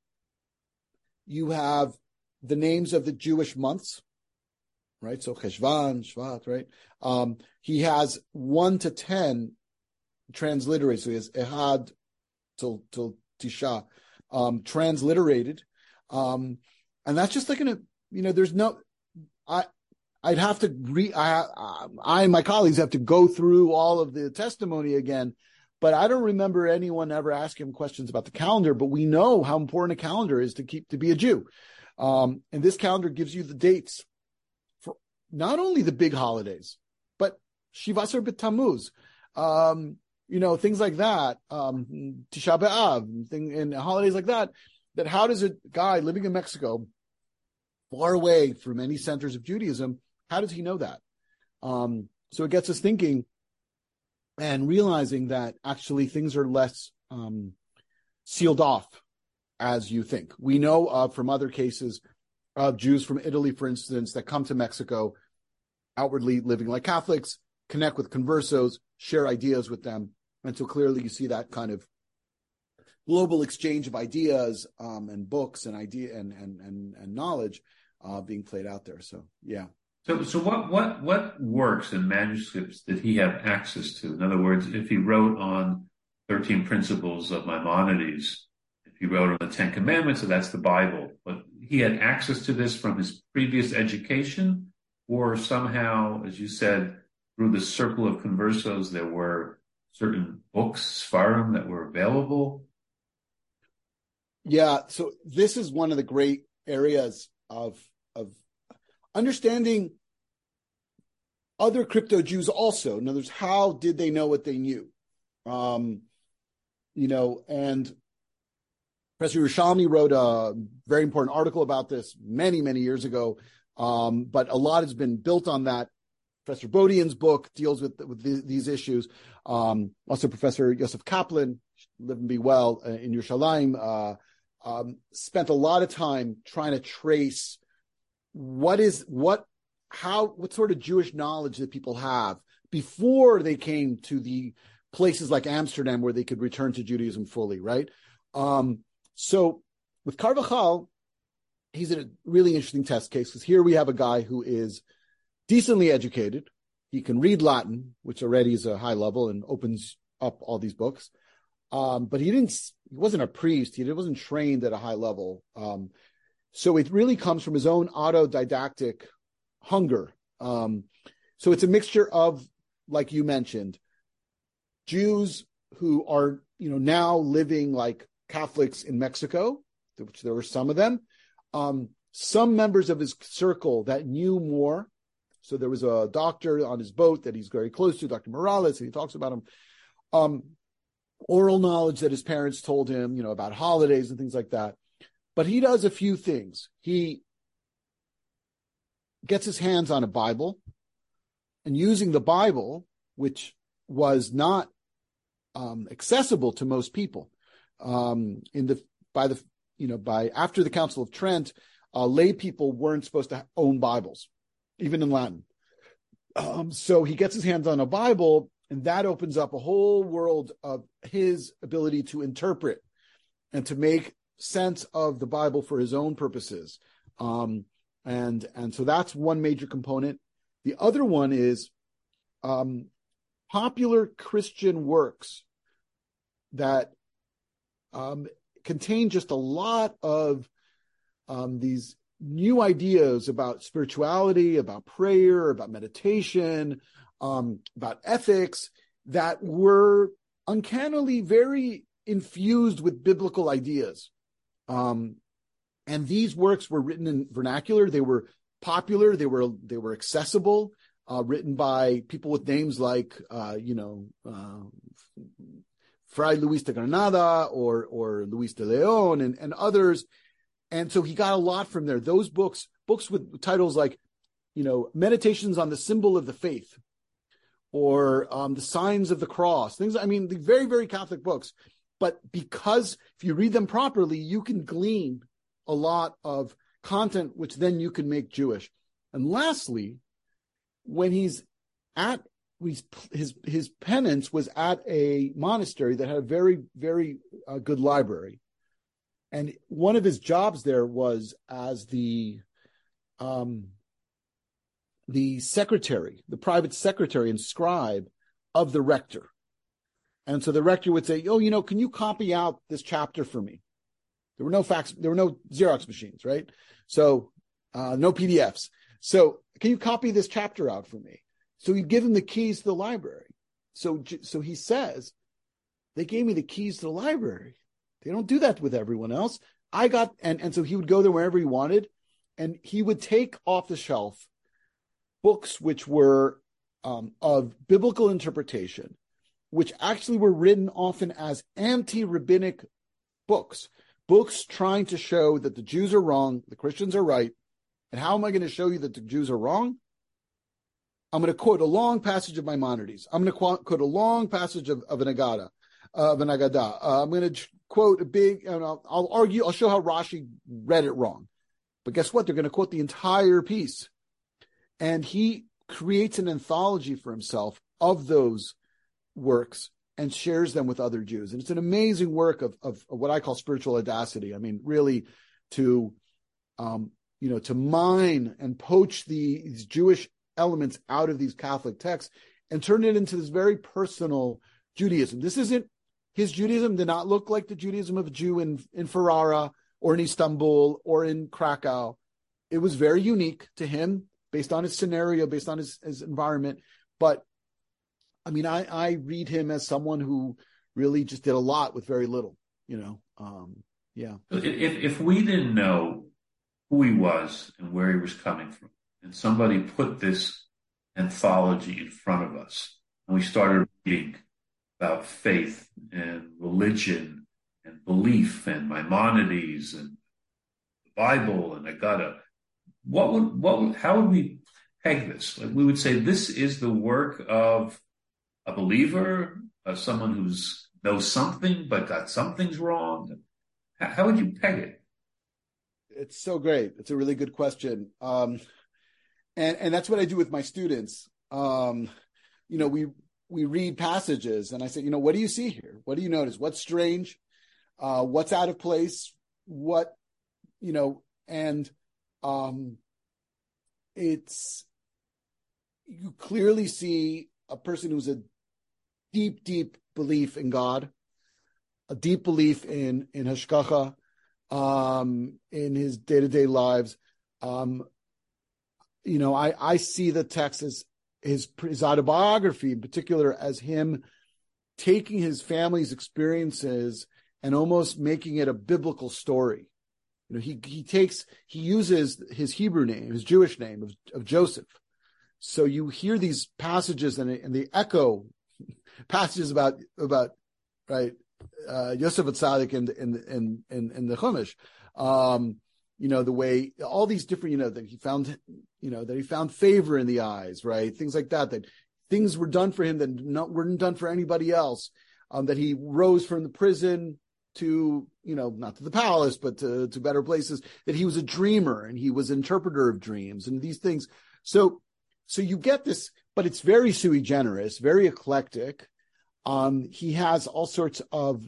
You have the names of the Jewish months, right? So Cheshvan, Shvat, right? Um, he has one to ten transliterated. So he has Ehad till, till Tisha. Um, transliterated, um, and that's just like in a, you know, there's no, I, I'd have to re, I, I and my colleagues have to go through all of the testimony again, but I don't remember anyone ever asking him questions about the calendar. But we know how important a calendar is to keep to be a Jew, um, and this calendar gives you the dates for not only the big holidays, but Shivasar B'Tammuz. Um, You know, things like that, um, Tisha B'Av, thing, and holidays like that, that how does a guy living in Mexico, far away from any centers of Judaism, how does he know that? Um, so it gets us thinking and realizing that actually things are less um, sealed off as you think. We know uh, from other cases of Jews from Italy, for instance, that come to Mexico outwardly living like Catholics, connect with conversos, share ideas with them. And so clearly you see that kind of global exchange of ideas um, and books and idea and and and, and knowledge uh, being played out there. So yeah. So so what what what works in manuscripts did he have access to? In other words, if he wrote on thirteen Principles of Maimonides, if he wrote on the Ten Commandments, so that's the Bible, but he had access to this from his previous education, or somehow, as you said, through the circle of conversos, there were certain books, Sfarim, that were available? Yeah, so this is one of the great areas of of understanding other crypto Jews also. In other words, how did they know what they knew? Um, you know, and Professor Yerushalmi wrote a very important article about this many, many years ago, um, but a lot has been built on that. Professor Bodian's book deals with, with the, these issues. Um, also, Professor Yosef Kaplan, live and be well, uh, in Yerushalayim, uh, um, spent a lot of time trying to trace what is what, how, what sort of Jewish knowledge that people have before they came to the places like Amsterdam where they could return to Judaism fully, right? Um, so with Carvajal, he's a really interesting test case because here we have a guy who is decently educated. He can read Latin, which already is a high level and opens up all these books. Um, but he didn't, he wasn't a priest. He wasn't trained at a high level. Um, so it really comes from his own autodidactic hunger. Um, so it's a mixture of, like you mentioned, Jews who are, you know, now living like Catholics in Mexico, which there were some of them, um, some members of his circle that knew more. So there was a doctor on his boat that he's very close to, Doctor Morales, and he talks about him. Um, oral knowledge that his parents told him, you know, about holidays and things like that. But he does a few things. He gets his hands on a Bible, and using the Bible, which was not um, accessible to most people. Um, in the by the you know by after the Council of Trent, uh, lay people weren't supposed to own Bibles, even in Latin. Um, so he gets his hands on a Bible, and that opens up a whole world of his ability to interpret and to make sense of the Bible for his own purposes. Um, and and so that's one major component. The other one is um, popular Christian works that um, contain just a lot of um, these new ideas about spirituality, about prayer, about meditation, um, about ethics that were uncannily very infused with biblical ideas. Um, and these works were written in vernacular. They were popular. They were they were accessible. Uh, written by people with names like uh, you know uh, Fray Luis de Granada or or Luis de Leon and, and others. And so he got a lot from there. Those books, books with titles like, you know, Meditations on the Symbol of the Faith, or um, The Signs of the Cross. Things. I mean, the very very Catholic books. But because if you read them properly, you can glean a lot of content, which then you can make Jewish. And lastly, when he's at he's, his his penance was at a monastery that had a very very uh, good library, and one of his jobs there was as the um, the secretary, the private secretary and scribe of the rector. And so the rector would say, "Oh, you know, can you copy out this chapter for me?" There were no fax, there were no Xerox machines, right? So uh, no P D Fs. So can you copy this chapter out for me? So he'd give him the keys to the library. So, so he says, they gave me the keys to the library. They don't do that with everyone else. I got, and, and so he would go there wherever he wanted, and he would take off the shelf books which were um, of biblical interpretation, which actually were written often as anti-rabbinic books, books trying to show that the Jews are wrong, the Christians are right. And how am I going to show you that the Jews are wrong? I'm going to quote a long passage of Maimonides. I'm going to quote, quote a long passage of, of an Agada, uh, of an Agadah. Uh, I'm going to quote a big, and I'll, I'll argue, I'll show how Rashi read it wrong. But guess what? They're going to quote the entire piece. And he creates an anthology for himself of those works and shares them with other Jews. And it's an amazing work of, of, of what I call spiritual audacity. I mean, really to, um, you know, to mine and poach the, these Jewish elements out of these Catholic texts and turn it into this very personal Judaism. This isn't, his Judaism did not look like the Judaism of a Jew in, in Ferrara or in Istanbul or in Krakow. It was very unique to him based on his scenario, based on his, his environment. But I mean, I, I read him as someone who really just did a lot with very little, you know. Um, yeah. If, if we didn't know who he was and where he was coming from, and somebody put this anthology in front of us, and we started reading about faith and religion and belief and Maimonides and the Bible and Agadah, what would, what would, how would we peg this? Like we would say, this is the work of a believer, of someone who's knows something but got some things wrong. How, how would you peg it? It's so great. It's a really good question. Um, and, and that's what I do with my students. Um, you know, we, we read passages and I say, you know, what do you see here? What do you notice? What's strange? Uh, what's out of place? What, you know, and, um, it's, you clearly see a person who's a deep, deep belief in God, a deep belief in, in Hashgacha, um, in his day-to-day lives. Um, you know, I, I see the text as his, his autobiography in particular as him taking his family's experiences and almost making it a biblical story. You know, he, he takes, he uses his Hebrew name, his Jewish name of, of Joseph. So you hear these passages and, and they echo passages about, about, right, uh, Yosef Atzadik in, in, in, in, in the Chumash. Um, you know, the way, all these different, you know, that he found you know, that he found favor in the eyes, right? Things like that, that things were done for him that not, weren't done for anybody else, um, that he rose from the prison to, you know, not to the palace, but to, to better places, that he was a dreamer and he was an interpreter of dreams and these things. So, so you get this, but it's very sui generis, very eclectic. Um, he has all sorts of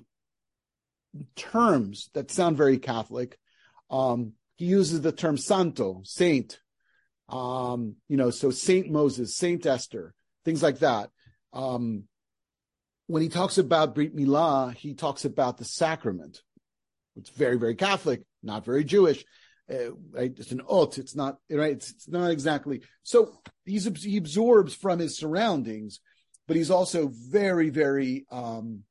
terms that sound very Catholic. Um, he uses the term santo, saint, um, you know, so Saint Moses, Saint Esther, things like that. Um, when he talks about Brit Milah, he talks about the sacrament. It's very, very Catholic, not very Jewish. Uh, right? It's an ot. It's not right. It's, it's not exactly. So he's he absorbs from his surroundings, but he's also very, very um,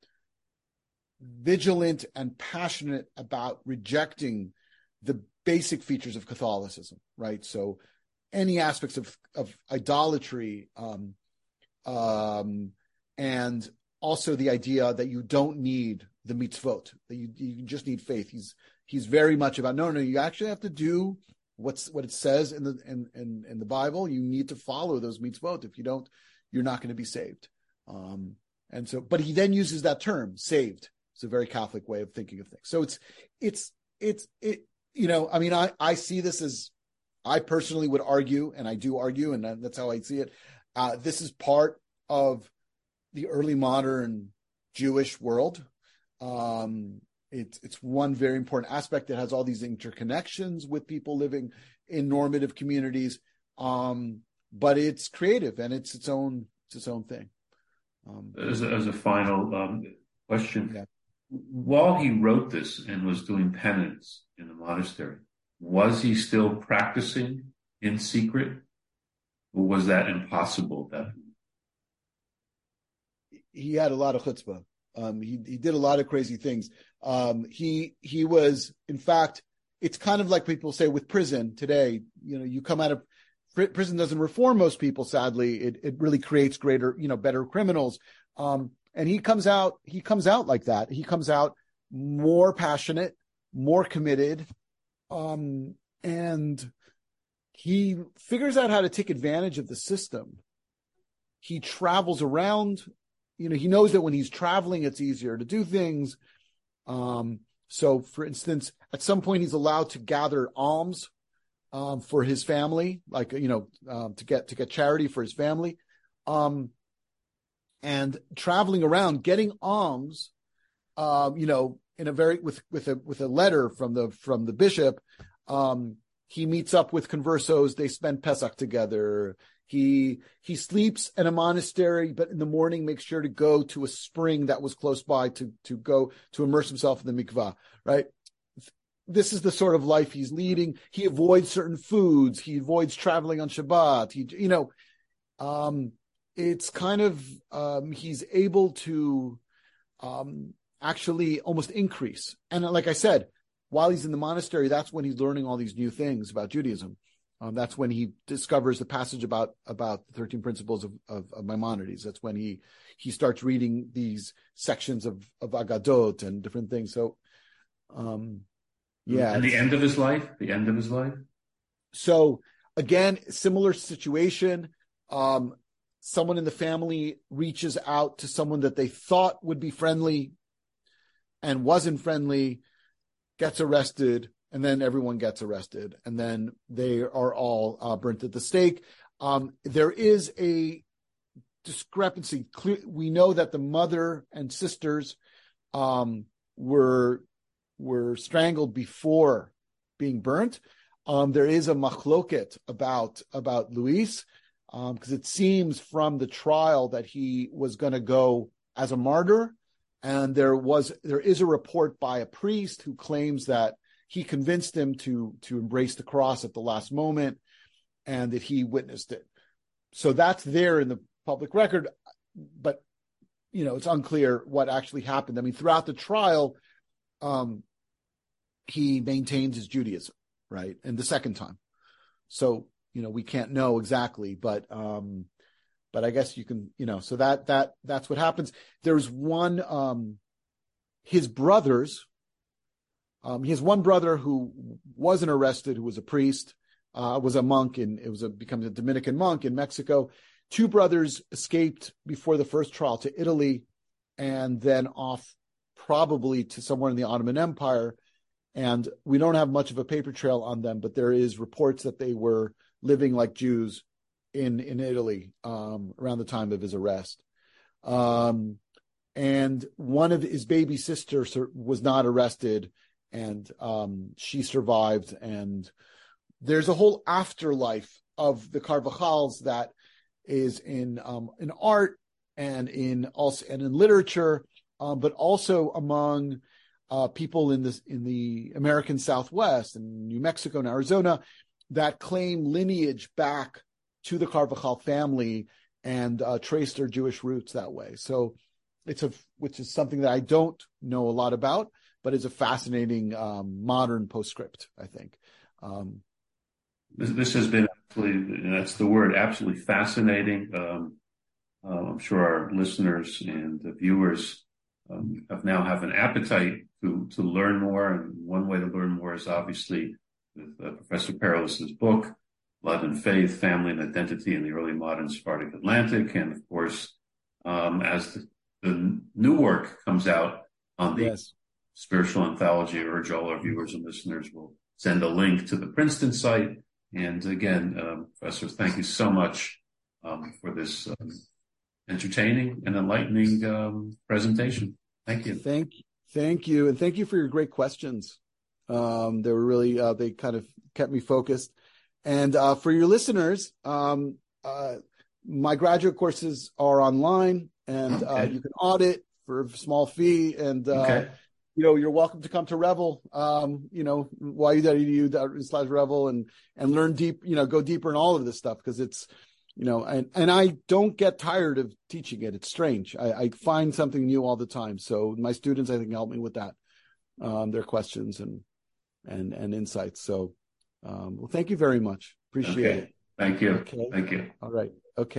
vigilant and passionate about rejecting the basic features of Catholicism. Right. So any aspects of of idolatry, um, um, and also the idea that you don't need the mitzvot, that you you just need faith. He's he's very much about no, no. You actually have to do what's what it says in the in in, in the Bible. You need to follow those mitzvot. If you don't, you're not going to be saved. Um, and so, but he then uses that term, saved. It's a very Catholic way of thinking of things. So it's it's it's it. You know, I mean, I I see this as, I personally would argue, and I do argue, and that's how I see it. Uh, this is part of the early modern Jewish world. Um, it's it's one very important aspect that has all these interconnections with people living in normative communities. Um, but it's creative and it's its own it's its own thing. Um, as, a, as a final um, question, yeah. While he wrote this and was doing penance in the monastery, was he still practicing in secret, or was that impossible? That he had a lot of chutzpah. Um, he he did a lot of crazy things. Um, he he was, in fact, it's kind of like people say with prison today. You know, you come out of prison doesn't reform most people. Sadly, it it really creates greater, you know, better criminals. Um, and he comes out he comes out like that. He comes out more passionate, more committed, um, and he figures out how to take advantage of the system. He travels around. You know, he knows that when he's traveling, it's easier to do things. Um, so, for instance, at some point, he's allowed to gather alms um, for his family, like, you know, um, to get to get charity for his family. Um, and traveling around, getting alms, um, you know, in a very with with a with a letter from the from the bishop. Um, he meets up with conversos. They spend Pesach together. He he sleeps in a monastery, but in the morning makes sure to go to a spring that was close by to to go to immerse himself in the mikvah. Right. This is the sort of life he's leading. He avoids certain foods. He avoids traveling on Shabbat. He, you know, um, it's kind of um, he's able to um, actually almost increase. And like I said, while he's in the monastery, that's when he's learning all these new things about Judaism. Um, that's when he discovers the passage about about the thirteen principles of, of, of Maimonides. That's when he he starts reading these sections of, of Agadot and different things. So, um, yeah. And the end of his life, the end of his life. So again, similar situation. Um, someone in the family reaches out to someone that they thought would be friendly and wasn't friendly, gets arrested. And then everyone gets arrested, and then they are all uh, burnt at the stake. Um, there is a discrepancy. Clear, we know that the mother and sisters um, were were strangled before being burnt. Um, there is a machloket about about Luis, because um, it seems from the trial that he was going to go as a martyr, and there was there is a report by a priest who claims that he convinced him to, to embrace the cross at the last moment and that he witnessed it. So that's there in the public record, but, you know, it's unclear what actually happened. I mean, throughout the trial, um, he maintained his Judaism, right? And the second time. So, you know, we can't know exactly, but, um, but I guess you can, you know, so that, that, that's what happens. There's one, um, his brothers, Um, he has one brother who wasn't arrested, who was a priest, uh, was a monk and it was a becomes a Dominican monk in Mexico. Two brothers escaped before the first trial to Italy, and then off probably to somewhere in the Ottoman Empire. And we don't have much of a paper trail on them, but there is reports that they were living like Jews in, in Italy um, around the time of his arrest. Um, and one of his baby sisters was not arrested, and um, she survived. And there's a whole afterlife of the Carvajals that is in um, in art and in also and in literature, um, but also among uh, people in this in the American Southwest and New Mexico and Arizona that claim lineage back to the Carvajal family and uh, trace their Jewish roots that way. So it's a which is something that I don't know a lot about, but it's a fascinating um, modern postscript, I think. Um, This, this has been absolutely, that's the word, absolutely fascinating. Um, uh, I'm sure our listeners and the viewers um, have now have an appetite to, to learn more. And one way to learn more is obviously with uh, Professor Pereles' book, Blood and Faith, Family and Identity in the Early Modern Sephardic Atlantic. And of course, um, as the, the new work comes out on the yes. Spiritual Anthology, I urge all our viewers and listeners will send a link to the Princeton site. And again, um, Professor, thank you so much um, for this um, entertaining and enlightening um, presentation. Thank you. Thank, thank you, and thank you for your great questions. Um, they were really uh, they kind of kept me focused. And uh, for your listeners, um, uh, my graduate courses are online, and okay. uh, you can audit for a small fee. And uh, okay. you know, you're welcome to come to Revel, um, you know, y u w u slash Revel and, and learn deep, you know, go deeper in all of this stuff. Cause it's, you know, and, and I don't get tired of teaching it. It's strange. I, I find something new all the time. So my students, I think, help me with that, um, their questions and, and, and insights. So, um, well, thank you very much. Appreciate okay. it. Thank you. Okay. Thank you. All right. Okay.